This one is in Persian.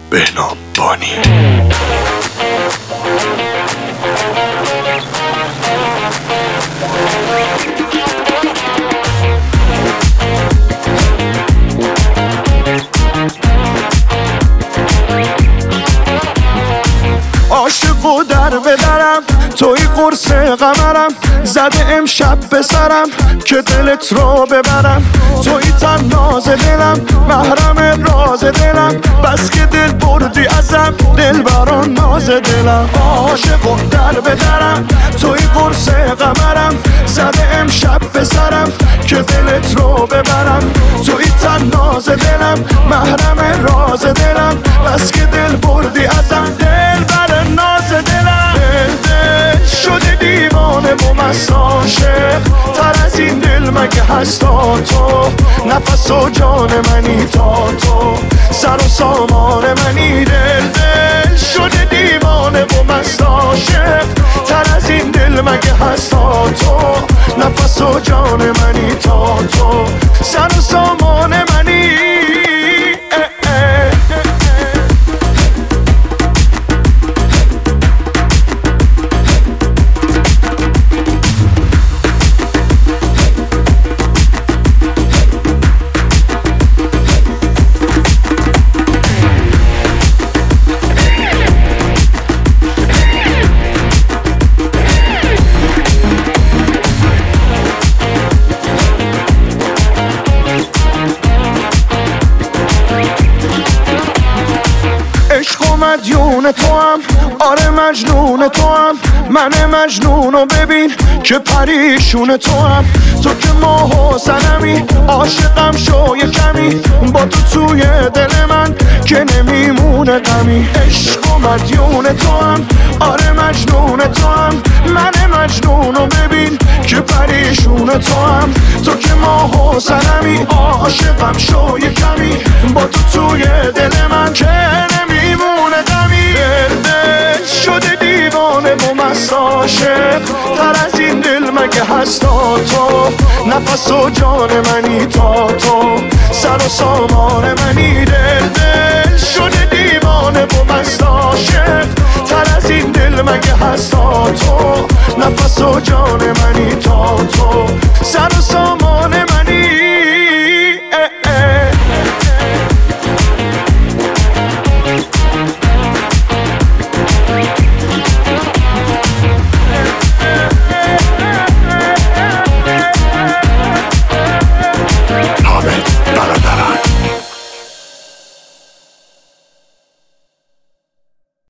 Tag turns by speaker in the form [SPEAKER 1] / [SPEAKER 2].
[SPEAKER 1] بهنام بانی.
[SPEAKER 2] عاشق و در بدرم توی قرص قمرم، زده امشب به سرم که دلت رو ببرم. توی تناز دلم محرم راز دلم، بس که دل بردی ازم دل بران ناز دلم. عاشق و در بدرم توی قرص قمرم، زده امشب به سرم که دلت رو ببرم. توی تناز دلم محرم راز دلم، بس که دل بردی ازم دل بران ناز دلم. دل شده دیوانه و مست عاشق، تر از این دل مگه هست تا تو؟ نفس و جان منی تا تو، سر و سامان منی. دل شده دیوانه و مست عاشق، تر از این دل مگه هست تا تو؟ نفس و جان منی تا تو، سر و سامان منی. مدیون تو هم، آره مجنون تو هم، من مجنونو ببین که پریشون تو هم. تو که ماه و سنمی، عاشقم شو یه کمی، با تو توی دل من که نمیمونه غمی. عشق و مدیون تو هم، آره مجنون تو هم، من مجنونو ببین که پریشون تو هم. تو که ماه و سنمی، عاشقم شو یه کمی، با تو توی دل من که نمیمونه غمی. دل شده دیوانه و مست عاشق، تر از این دل مگه هست تا تو؟ نفس و جان منی تا تو، سر و سامان منی.